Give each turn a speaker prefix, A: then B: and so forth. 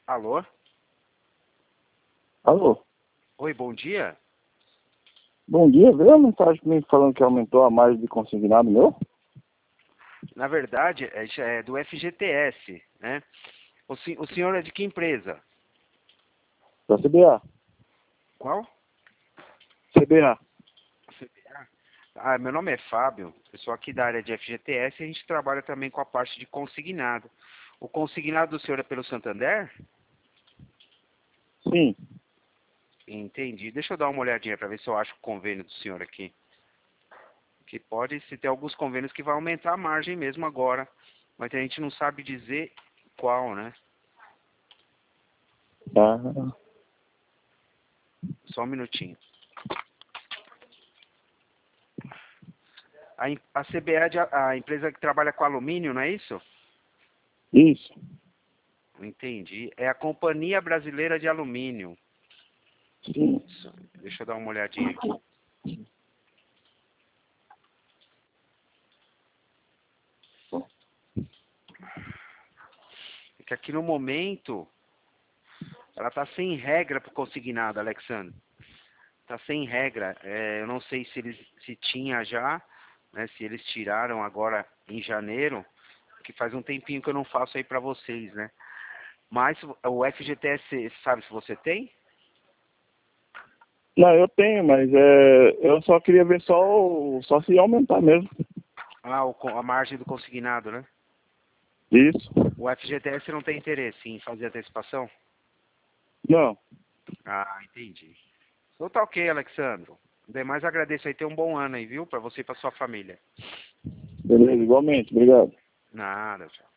A: Alô?
B: Alô?
A: Oi, bom dia.
B: Bom dia, veio uma mensagem comigo falando que aumentou a margem de consignado meu?
A: Na verdade, é do FGTS, né? O senhor é de que empresa?
B: Da CBA.
A: Qual?
B: CBA.
A: CBA? Ah, meu nome é Fábio, eu sou aqui da área de FGTS e a gente trabalha também com a parte de consignado. O consignado do senhor é pelo Santander?
B: Sim.
A: Entendi. Deixa eu dar uma olhadinha para ver se eu acho o convênio do senhor aqui. Que pode se ter alguns convênios que vai aumentar a margem mesmo agora, mas a gente não sabe dizer qual, né?
B: Ah,
A: Só um minutinho. A CBA, a empresa que trabalha com alumínio, não é isso?
B: isso.
A: Entendi. É a Companhia Brasileira de Alumínio.
B: Sim.
A: Isso. Deixa eu dar uma olhadinha aqui. É que aqui no momento, ela está sem regra para o consignado, Alexandre. Está sem regra. Eu não sei se tinha já, né, se eles tiraram agora em janeiro, que faz um tempinho que eu não faço aí para vocês, né? Mas o FGTS, sabe se você tem?
B: Não, eu tenho, mas eu só queria ver só se ia aumentar mesmo.
A: Ah, a margem do consignado, né?
B: Isso.
A: O FGTS não tem interesse em fazer antecipação?
B: Não.
A: Ah, entendi. Então tá ok, Alexandro. Demais agradeço aí, ter um bom ano aí, viu? Pra você e pra sua família.
B: Beleza, igualmente. Obrigado.
A: Nada, tchau.